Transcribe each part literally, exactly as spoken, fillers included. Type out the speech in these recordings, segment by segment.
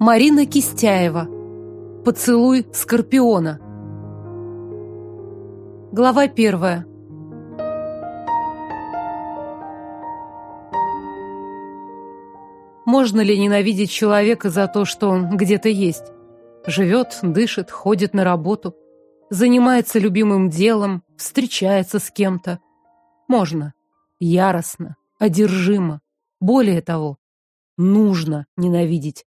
Марина Кистяева. Поцелуй Скорпиона. Глава первая. Можно ли ненавидеть человека за то, что он где-то есть? Живет, дышит, ходит на работу, занимается любимым делом, встречается с кем-то. Можно. Яростно, одержимо. Более того, нужно ненавидеть.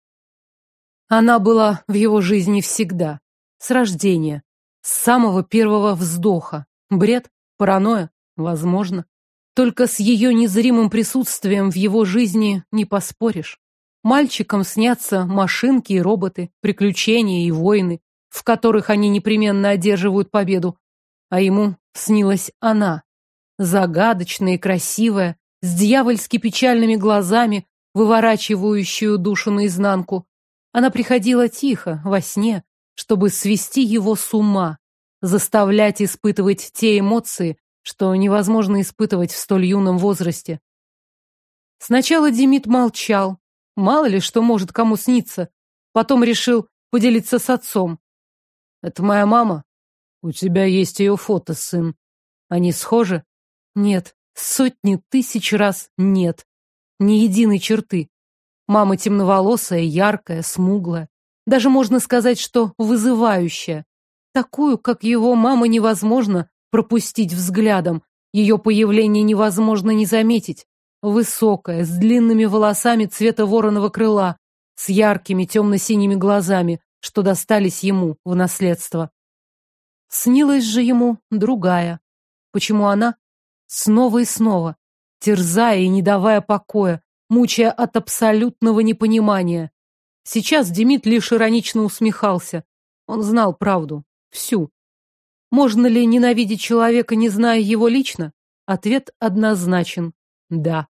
Она была в его жизни всегда. С рождения. С самого первого вздоха. Бред? Паранойя? Возможно. Только с ее незримым присутствием в его жизни не поспоришь. Мальчикам снятся машинки и роботы, приключения и войны, в которых они непременно одерживают победу. А ему снилась она. Загадочная и красивая, с дьявольски печальными глазами, выворачивающую душу наизнанку. Она приходила тихо, во сне, чтобы свести его с ума, заставлять испытывать те эмоции, что невозможно испытывать в столь юном возрасте. Сначала Демид молчал, мало ли что может кому сниться, потом решил поделиться с отцом. «Это моя мама? У тебя есть ее фото, сын. Они схожи?» «Нет, сотни тысяч раз нет. Ни единой черты. Мама темноволосая, яркая, смуглая. Даже можно сказать, что вызывающая. Такую, как его мама, невозможно пропустить взглядом. Ее появление невозможно не заметить. Высокая, с длинными волосами цвета вороного крыла, с яркими темно-синими глазами, что достались ему в наследство. Снилась же ему другая. Почему она? Снова и снова, терзая и не давая покоя, мучая от абсолютного непонимания. Сейчас Демид лишь иронично усмехался. Он знал правду. Всю. Можно ли ненавидеть человека, не зная его лично? Ответ однозначен. Да.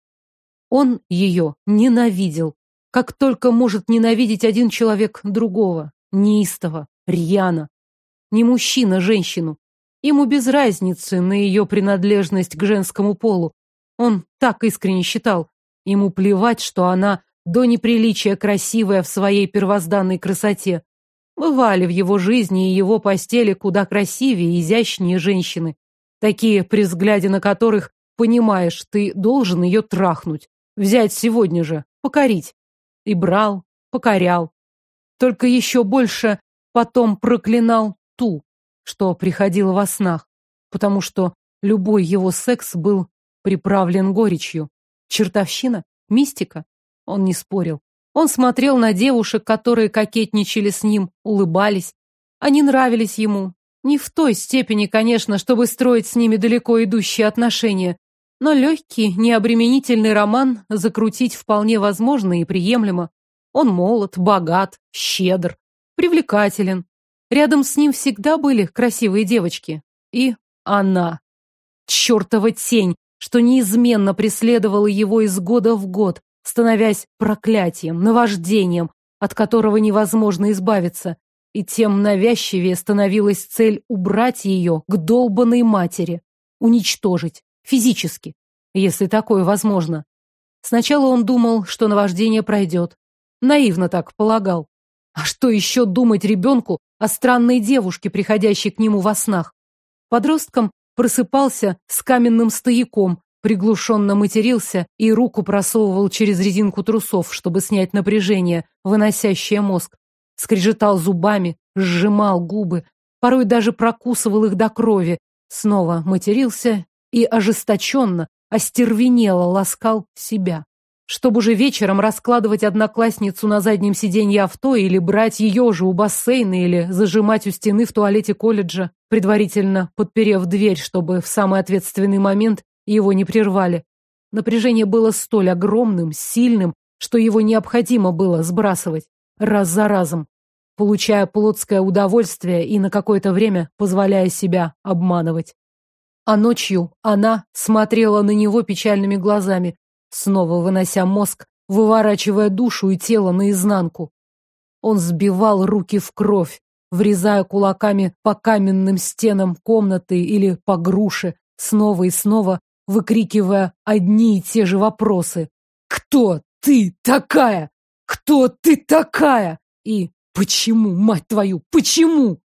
Он ее ненавидел. Как только может ненавидеть один человек другого. Неистово, рьяно. Не мужчина, женщину. Ему без разницы на ее принадлежность к женскому полу. Он так искренне считал. Ему плевать, что она до неприличия красивая в своей первозданной красоте. Бывали в его жизни и его постели куда красивее и изящнее женщины. Такие, при взгляде на которых, понимаешь, ты должен ее трахнуть. Взять сегодня же, покорить. И брал, покорял. Только еще больше потом проклинал ту, что приходила во снах, потому что любой его секс был приправлен горечью. Чертовщина? Мистика? Он не спорил. Он смотрел на девушек, которые кокетничали с ним, улыбались. Они нравились ему. Не в той степени, конечно, чтобы строить с ними далеко идущие отношения, но легкий, необременительный роман закрутить вполне возможно и приемлемо. Он молод, богат, щедр, привлекателен. Рядом с ним всегда были красивые девочки. И она. Чертова тень, что неизменно преследовала его из года в год, становясь проклятием, наваждением, от которого невозможно избавиться. И тем навязчивее становилась цель убрать ее к долбанной матери. Уничтожить. Физически. Если такое возможно. Сначала он думал, что наваждение пройдет. Наивно так полагал. А что еще думать ребенку о странной девушке, приходящей к нему во снах? Подростком просыпался с каменным стояком, приглушенно матерился и руку просовывал через резинку трусов, чтобы снять напряжение, выносящее мозг. Скрежетал зубами, сжимал губы, порой даже прокусывал их до крови, снова матерился и ожесточенно, остервенело ласкал себя. Чтобы уже вечером раскладывать одноклассницу на заднем сиденье авто или брать ее же у бассейна или зажимать у стены в туалете колледжа, предварительно подперев дверь, чтобы в самый ответственный момент его не прервали. Напряжение было столь огромным, сильным, что его необходимо было сбрасывать раз за разом, получая плотское удовольствие и на какое-то время позволяя себя обманывать. А ночью она смотрела на него печальными глазами, снова вынося мозг, выворачивая душу и тело наизнанку. Он сбивал руки в кровь, врезая кулаками по каменным стенам комнаты или по груше, снова и снова выкрикивая одни и те же вопросы. «Кто ты такая? Кто ты такая?» И почему, мать твою, почему?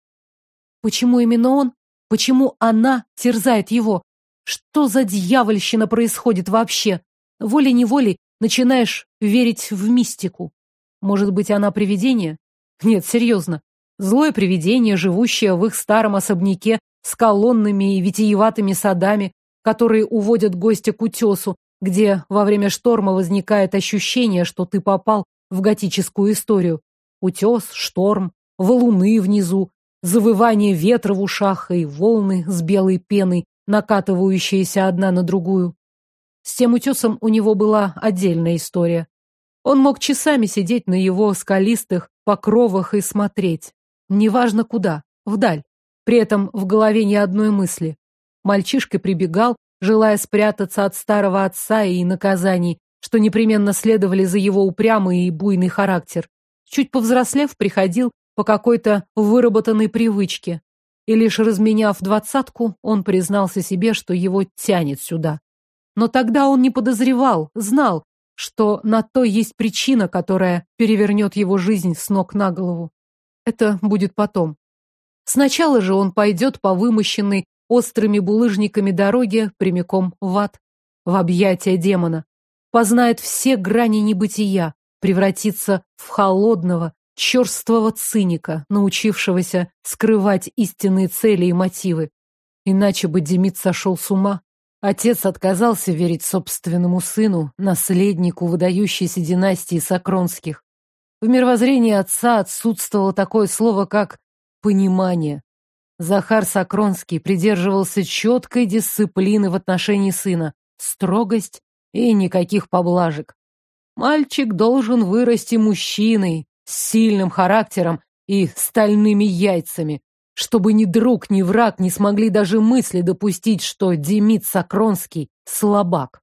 Почему именно он? Почему она терзает его? Что за дьявольщина происходит вообще? Волей-неволей начинаешь верить в мистику. Может быть, она привидение? Нет, серьезно. Злое привидение, живущее в их старом особняке с колоннами и витиеватыми садами, которые уводят гостя к утесу, где во время шторма возникает ощущение, что ты попал в готическую историю. Утес, шторм, валуны внизу, завывание ветра в ушах и волны с белой пеной, накатывающиеся одна на другую. С тем утесом у него была отдельная история. Он мог часами сидеть на его скалистых покровах и смотреть. Неважно куда, вдаль. При этом в голове ни одной мысли. Мальчишка прибегал, желая спрятаться от старого отца и наказаний, что непременно следовали за его упрямый и буйный характер. Чуть повзрослев, приходил по какой-то выработанной привычке. И лишь разменяв двадцатку, он признался себе, что его тянет сюда. Но тогда он не подозревал, знал, что на то есть причина, которая перевернет его жизнь с ног на голову. Это будет потом. Сначала же он пойдет по вымощенной острыми булыжниками дороге прямиком в ад, в объятия демона. Познает все грани небытия, превратится в холодного, черствого циника, научившегося скрывать истинные цели и мотивы. Иначе бы Демид сошел с ума. Отец отказался верить собственному сыну, наследнику выдающейся династии Сокронских. В мировоззрении отца отсутствовало такое слово, как «понимание». Захар Сокронский придерживался четкой дисциплины в отношении сына, строгость и никаких поблажек. Мальчик должен вырасти мужчиной, с сильным характером и стальными яйцами, чтобы ни друг, ни враг не смогли даже мысли допустить, что Демид Сокронский — слабак.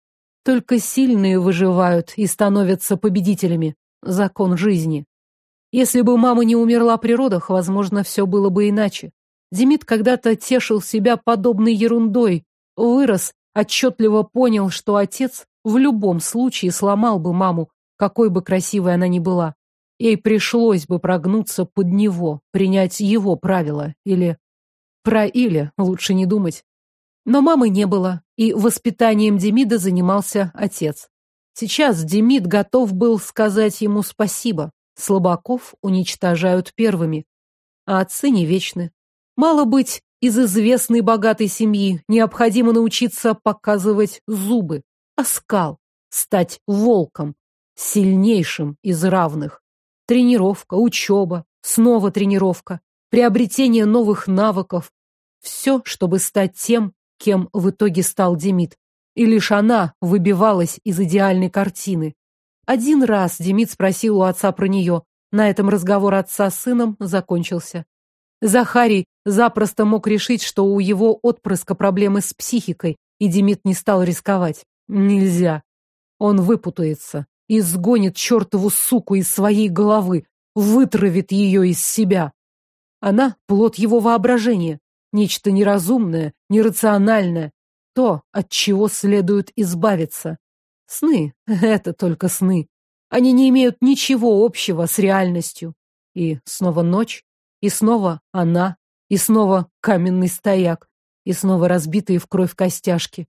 Только сильные выживают и становятся победителями. Закон жизни. Если бы мама не умерла при родах, возможно, все было бы иначе. Демид когда-то тешил себя подобной ерундой, вырос, отчетливо понял, что отец в любом случае сломал бы маму, какой бы красивой она ни была. Ей пришлось бы прогнуться под него, принять его правила. Или... Про или лучше не думать. Но мамы не было, и воспитанием Демида занимался отец. Сейчас Демид готов был сказать ему спасибо. Слабаков уничтожают первыми. А отцы не вечны. Мало быть из известной богатой семьи, необходимо научиться показывать зубы, оскал, стать волком, сильнейшим из равных. Тренировка, учеба, снова тренировка, приобретение новых навыков. Все, чтобы стать тем, кем в итоге стал Демид. И лишь она выбивалась из идеальной картины. Один раз Демид спросил у отца про нее. На этом разговор отца с сыном закончился. Захарий запросто мог решить, что у его отпрыска проблемы с психикой, и Демид не стал рисковать. Нельзя. Он выпутается, изгонит чертову суку из своей головы, вытравит ее из себя. Она — плод его воображения, нечто неразумное, нерациональное, то, от чего следует избавиться. Сны — это только сны. Они не имеют ничего общего с реальностью. И снова ночь, и снова она, и снова каменный стояк, и снова разбитые в кровь костяшки.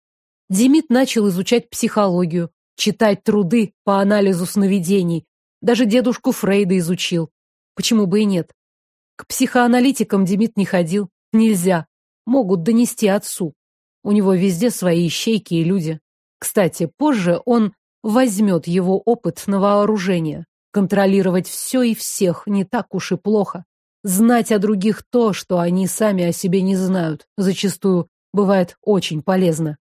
Демид начал изучать психологию, читать труды по анализу сновидений. Даже дедушку Фрейда изучил. Почему бы и нет? К психоаналитикам Демид не ходил. Нельзя. Могут донести отцу. У него везде свои ищейки и люди. Кстати, позже он возьмет его опыт на вооружение. Контролировать все и всех не так уж и плохо. Знать о других то, что они сами о себе не знают, зачастую бывает очень полезно.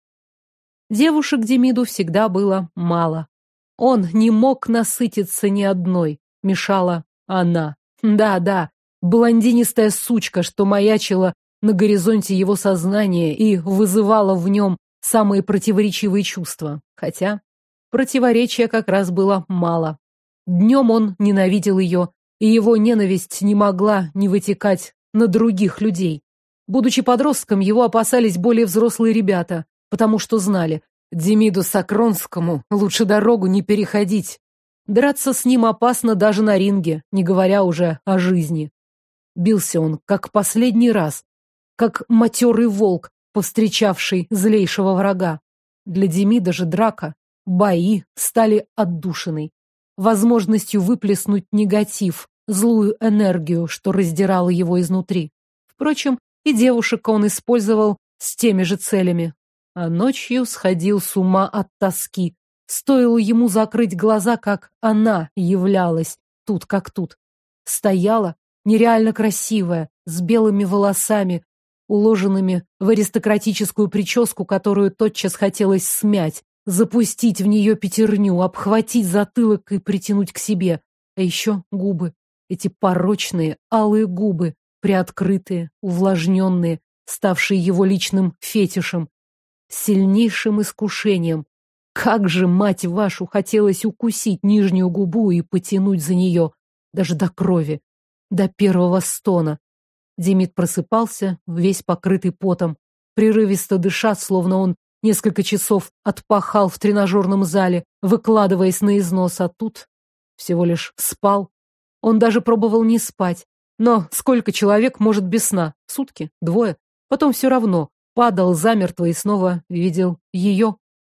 Девушек Демиду всегда было мало. Он не мог насытиться ни одной. Мешала она. Да-да, блондинистая сучка, что маячила на горизонте его сознания и вызывала в нем самые противоречивые чувства. Хотя противоречия как раз было мало. Днем он ненавидел ее, и его ненависть не могла не вытекать на других людей. Будучи подростком, его опасались более взрослые ребята, потому что знали, Демиду Сокронскому лучше дорогу не переходить. Драться с ним опасно даже на ринге, не говоря уже о жизни. Бился он, как последний раз, как матерый волк, повстречавший злейшего врага. Для Демида же драка, бои стали отдушиной, возможностью выплеснуть негатив, злую энергию, что раздирала его изнутри. Впрочем, и девушек он использовал с теми же целями. А ночью сходил с ума от тоски. Стоило ему закрыть глаза, как она являлась, тут как тут. Стояла, нереально красивая, с белыми волосами, уложенными в аристократическую прическу, которую тотчас хотелось смять, запустить в нее пятерню, обхватить затылок и притянуть к себе. А еще губы. Эти порочные, алые губы, приоткрытые, увлажненные, ставшие его личным фетишем, сильнейшим искушением. Как же, мать вашу, хотелось укусить нижнюю губу и потянуть за нее, даже до крови, до первого стона. Демид просыпался, весь покрытый потом, прерывисто дыша, словно он несколько часов отпахал в тренажерном зале, выкладываясь на износ, а тут всего лишь спал. Он даже пробовал не спать. Но сколько человек может без сна? Сутки? Двое? Потом все равно падал замертво и снова видел ее.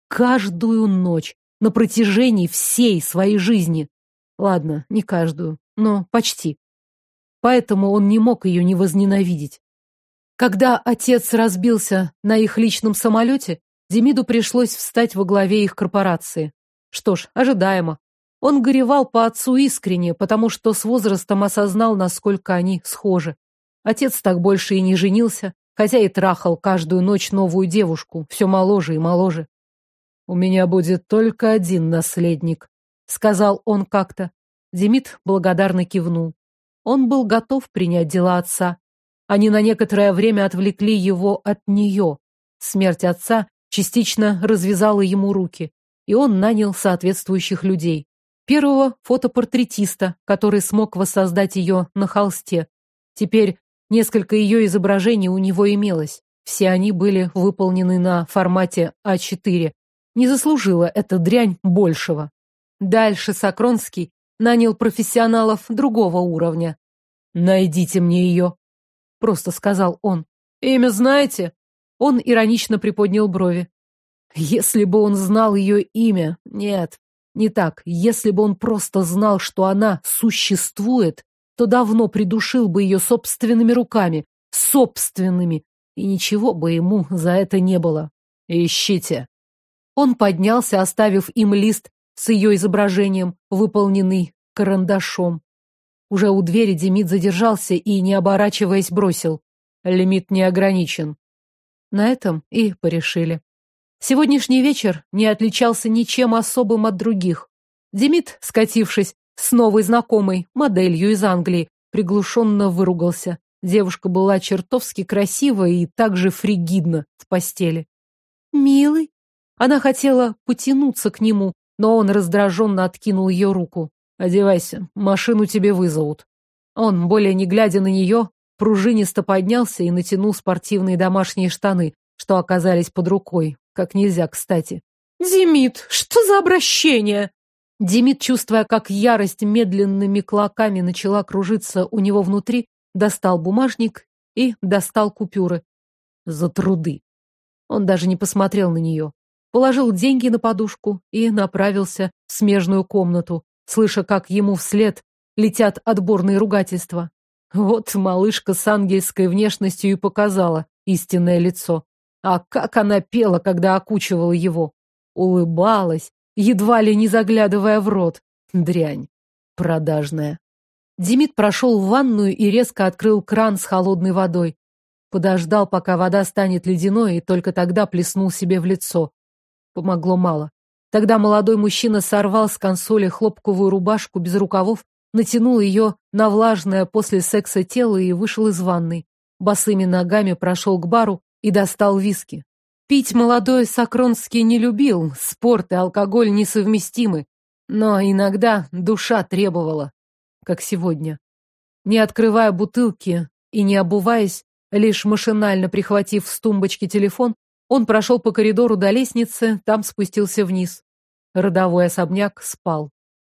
Каждую ночь, на протяжении всей своей жизни. Ладно, не каждую, но почти. Поэтому он не мог ее не возненавидеть. Когда отец разбился на их личном самолете, Демиду пришлось встать во главе их корпорации. Что ж, ожидаемо. Он горевал по отцу искренне, потому что с возрастом осознал, насколько они схожи. Отец так больше и не женился, хотя и трахал каждую ночь новую девушку, все моложе и моложе. «У меня будет только один наследник», — сказал он как-то. Демид благодарно кивнул. Он был готов принять дела отца. Они на некоторое время отвлекли его от нее. Смерть отца частично развязала ему руки, и он нанял соответствующих людей. Первого фотопортретиста, который смог воссоздать ее на холсте. Теперь несколько ее изображений у него имелось. Все они были выполнены на формате а четыре. Не заслужила эта дрянь большего. Дальше Сокронский нанял профессионалов другого уровня. «Найдите мне ее», — просто сказал он. «Имя знаете?» Он иронично приподнял брови. Если бы он знал ее имя... Нет, не так. Если бы он просто знал, что она существует, то давно придушил бы ее собственными руками. Собственными. И ничего бы ему за это не было. «Ищите». Он поднялся, оставив им лист с ее изображением, выполненный карандашом. Уже у двери Демид задержался и, не оборачиваясь, бросил. Лимит не ограничен. На этом и порешили. Сегодняшний вечер не отличался ничем особым от других. Демид, скатившись с новой знакомой, моделью из Англии, приглушенно выругался. Девушка была чертовски красива и также фригидна в постели. «Милый?» Она хотела потянуться к нему, но он раздраженно откинул ее руку. «Одевайся, машину тебе вызовут». Он, более не глядя на нее, пружинисто поднялся и натянул спортивные домашние штаны, что оказались под рукой, как нельзя кстати. «Демид, что за обращение?» Демид, чувствуя, как ярость медленными клоками начала кружиться у него внутри, достал бумажник и достал купюры. За труды. Он даже не посмотрел на нее. Положил деньги на подушку и направился в смежную комнату, слыша, как ему вслед летят отборные ругательства. Вот малышка с ангельской внешностью и показала истинное лицо. А как она пела, когда окучивала его. Улыбалась, едва ли не заглядывая в рот. Дрянь. Продажная. Демид прошел в ванную и резко открыл кран с холодной водой. Подождал, пока вода станет ледяной, и только тогда плеснул себе в лицо. Помогло мало. Тогда молодой мужчина сорвал с консоли хлопковую рубашку без рукавов, натянул ее на влажное после секса тело и вышел из ванной. Босыми ногами прошел к бару и достал виски. Пить молодой Сокронский не любил, спорт и алкоголь несовместимы, но иногда душа требовала, как сегодня. Не открывая бутылки и не обуваясь, лишь машинально прихватив с тумбочки телефон, он прошел по коридору до лестницы, там спустился вниз. Родовой особняк спал.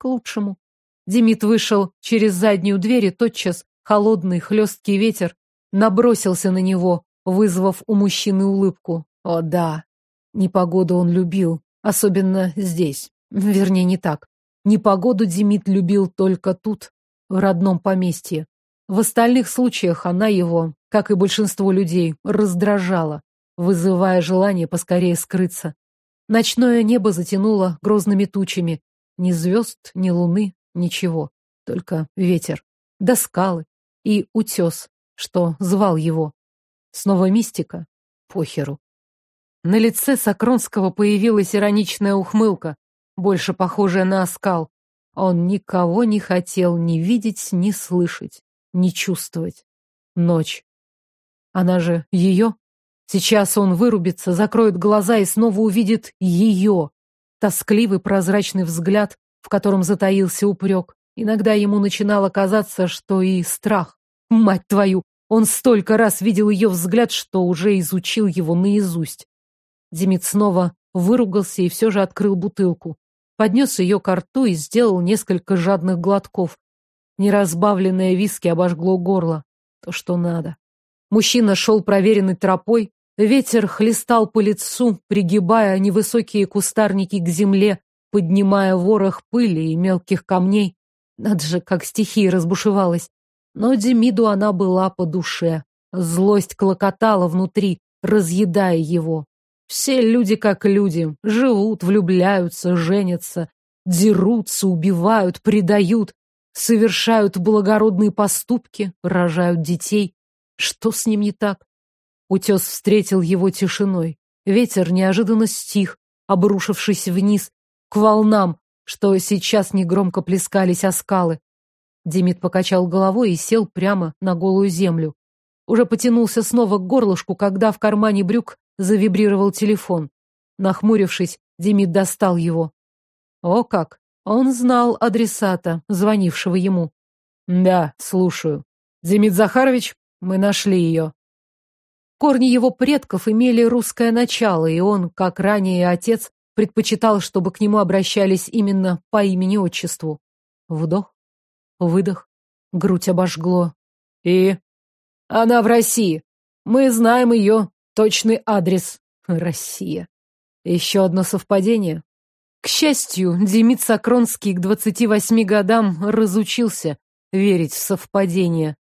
к лучшему. Демид вышел через заднюю дверь, и тотчас холодный хлесткий ветер набросился на него, вызвав у мужчины улыбку. О да, непогоду он любил, особенно здесь. Вернее, не так. Непогоду Демид любил только тут, в родном поместье. В остальных случаях она его, как и большинство людей, раздражала, вызывая желание поскорее скрыться. Ночное небо затянуло грозными тучами. Ни звезд, ни луны, ничего. Только ветер, да скалы и утес, что звал его. Снова мистика? Похеру. На лице Сокронского появилась ироничная ухмылка, больше похожая на оскал. Он никого не хотел ни видеть, ни слышать, ни чувствовать. Ночь. Она же ее. Сейчас он вырубится, закроет глаза и снова увидит ее. Тоскливый прозрачный взгляд, в котором затаился упрек. Иногда ему начинало казаться, что и страх. Мать твою! Он столько раз видел ее взгляд, что уже изучил его наизусть. Демид снова выругался и все же открыл бутылку. Поднес ее ко рту и сделал несколько жадных глотков. Неразбавленное виски обожгло горло. То, что надо. Мужчина шел проверенной тропой. Ветер хлестал по лицу, пригибая невысокие кустарники к земле, поднимая ворох пыли и мелких камней. Надо же, как стихия разбушевалась. Но Демиду она была по душе. Злость клокотала внутри, разъедая его. Все люди как люди, живут, влюбляются, женятся, дерутся, убивают, предают, совершают благородные поступки, рожают детей. Что с ним не так? Утес встретил его тишиной. Ветер неожиданно стих, обрушившись вниз, к волнам, что сейчас негромко плескались о скалы. Демид покачал головой и сел прямо на голую землю. Уже потянулся снова к горлышку, когда в кармане брюк завибрировал телефон. Нахмурившись, Демид достал его. О как! Он знал адресата, звонившего ему. Да, слушаю. Демид Захарович, мы нашли ее. Корни его предков имели русское начало, и он, как ранее отец, предпочитал, чтобы к нему обращались именно по имени-отчеству. Вдох, выдох, грудь обожгло. И? Она в России. Мы знаем ее точный адрес. Россия. Еще одно совпадение. К счастью, Демид Сокронский к двадцати восьми годам разучился верить в совпадения.